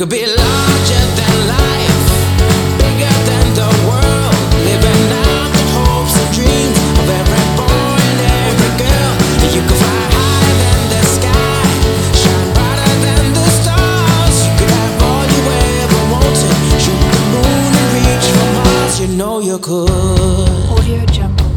could be larger than life, bigger than the world, living out the hopes and dreams of every boy and every girl. You could fly higher than the sky, shine brighter than the stars. You could have all you ever wanted, shoot the moon and reach for Mars. You know you could. Audio Jungle.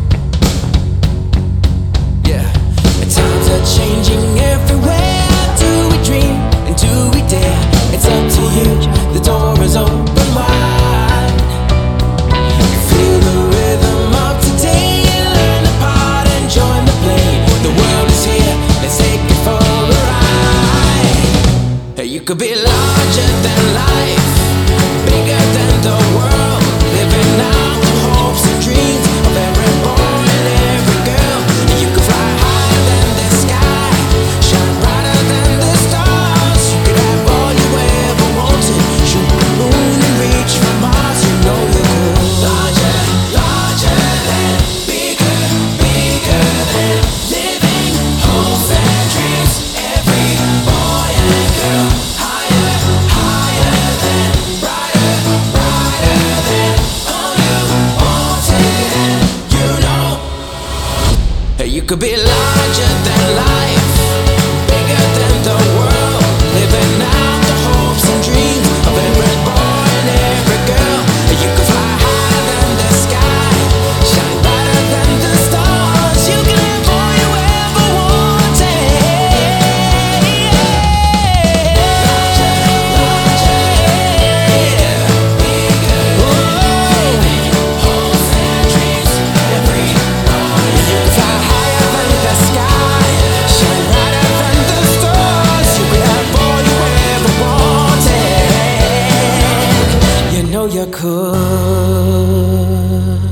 Yeah, and times are changing everywhere. Do we dream and do we dare? It's up to you, the door is open wide. Feel the rhythm of today, learn the part and join the play. The world is here, let's take it for a ride. You could be larger than life, bigger than the world, living out the hopes and dreams of every boy and every girl. You could fly higher than the sky, shine brighter than the stars. You could have all you ever wanted, shoot the moon and reach for Mars. You know you could. Larger, larger than, bigger, bigger than, living hopes and dreams. Every boy and girl, higher, higher than, brighter, brighter than, all you wanted. And you know, you could be larger than life, bigger than the world, living out the hopes and dreams of every boy and every girl. You could fly higher than the sky, shine brighter than the stars. You can have all you ever wanted. Larger, larger, bigger, living hopes and dreams. Every boy, you could fly higher than the sky, shine brighter than the stars. You could have all you ever wanted. You know you could.